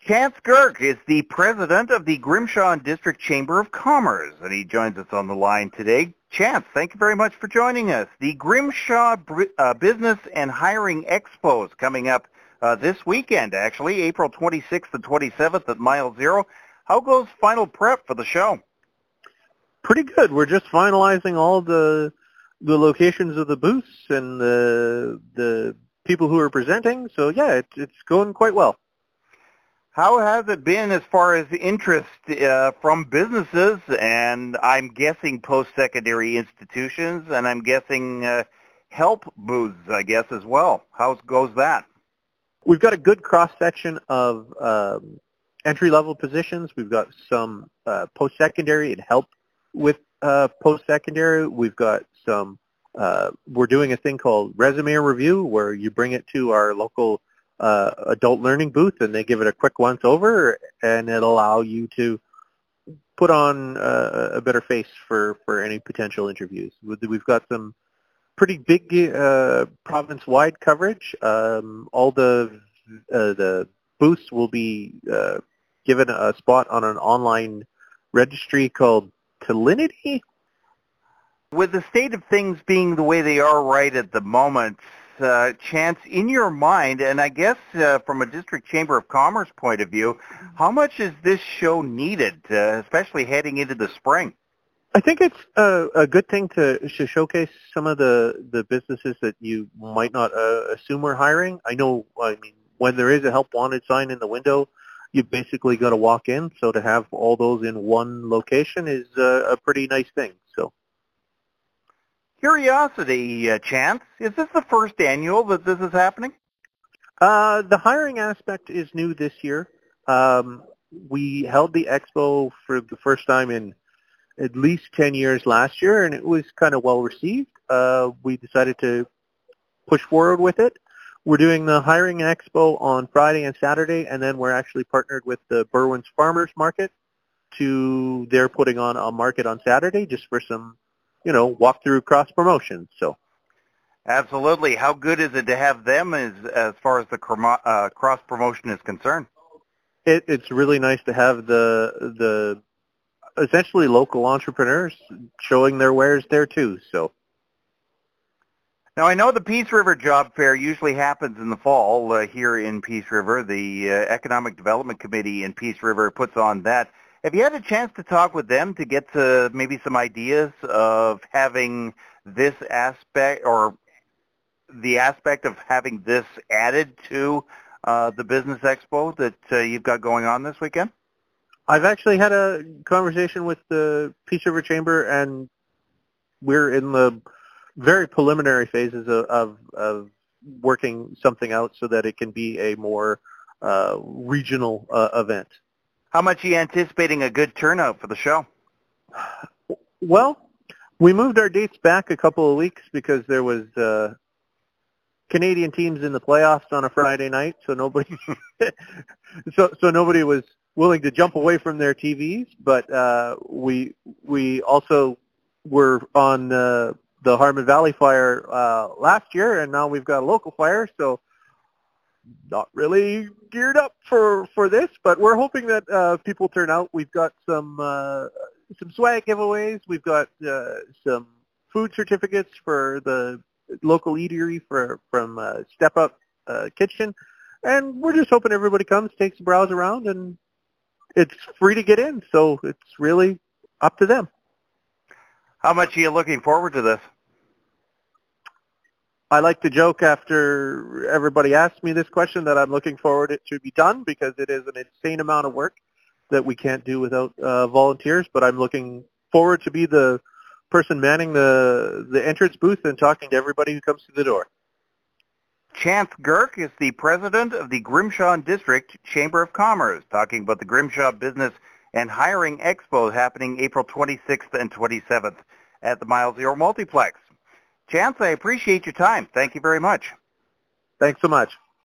Chance Girk is the president of the Grimshaw and District Chamber of Commerce, and he joins us on the line today. Chance, thank you very much for joining us. The Grimshaw Business and Hiring Expo is coming up this weekend, actually, April 26th and 27th at Mile Zero. How goes final prep for the show? Pretty good. We're just finalizing all the locations of the booths and the people who are presenting. So, yeah, it's going quite well. How has it been as far as interest from businesses and I'm guessing post-secondary institutions and I'm guessing help booths, I guess, as well? How goes that? We've got a good cross-section of entry-level positions. We've got some post-secondary and help with post-secondary. We've got some, we're doing a thing called resume review where you bring it to our local adult learning booth and they give it a quick once over and it'll allow you to put on a better face for any potential interviews. We've got some pretty big province-wide coverage. All the booths will be given a spot on an online registry called Talinity. With the state of things being the way they are right at the moment, Chance, in your mind, and I guess from a District Chamber of Commerce point of view, how much is this show needed, especially heading into the spring? I think it's a good thing to showcase some of the businesses that you might not assume are hiring. I mean, when there is a help wanted sign in the window, you basically got to walk in. So to have all those in one location is a pretty nice thing. So. Curiosity, Chance, is this the first annual that this is happening? The hiring aspect is new this year. We held the expo for the first time in at least 10 years last year, and it was kind of well received. We decided to push forward with it. We're doing the hiring expo on Friday and Saturday, and then we're actually partnered with the Berwyn's Farmers Market. They're putting on a market on Saturday just for some walk through cross promotion. So, absolutely. How good is it to have them as far as the cross promotion is concerned? It's really nice to have the essentially local entrepreneurs showing their wares there too. So, now I know the Peace River Job Fair usually happens in the fall here in Peace River. The Economic Development Committee in Peace River puts on that. Have you had a chance to talk with them to get to maybe some ideas of having this aspect or the aspect of having this added to the Business Expo that you've got going on this weekend? I've actually had a conversation with the Peace River Chamber, and we're in the very preliminary phases of working something out so that it can be a more regional event. How much are you anticipating a good turnout for the show? Well, we moved our dates back a couple of weeks because there was Canadian teams in the playoffs on a Friday night, so nobody so nobody was willing to jump away from their TVs. But we also were on the Harmon Valley Fire last year, and now we've got a local fire, so not really geared up for this, but we're hoping that people turn out. We've got some swag giveaways. We've got some food certificates for the local eatery from Step Up Kitchen, and we're just hoping everybody comes, takes a browse around, and it's free to get in, so it's really up to them. How much are you looking forward to this? I like to joke after everybody asks me this question that I'm looking forward it to be done because it is an insane amount of work that we can't do without volunteers, but I'm looking forward to be the person manning the entrance booth and talking to everybody who comes to the door. Chance Girk is the president of the Grimshaw District Chamber of Commerce, talking about the Grimshaw Business and Hiring Expo happening April 26th and 27th at the Mile Zero Multiplex. Chance, I appreciate your time. Thank you very much. Thanks so much.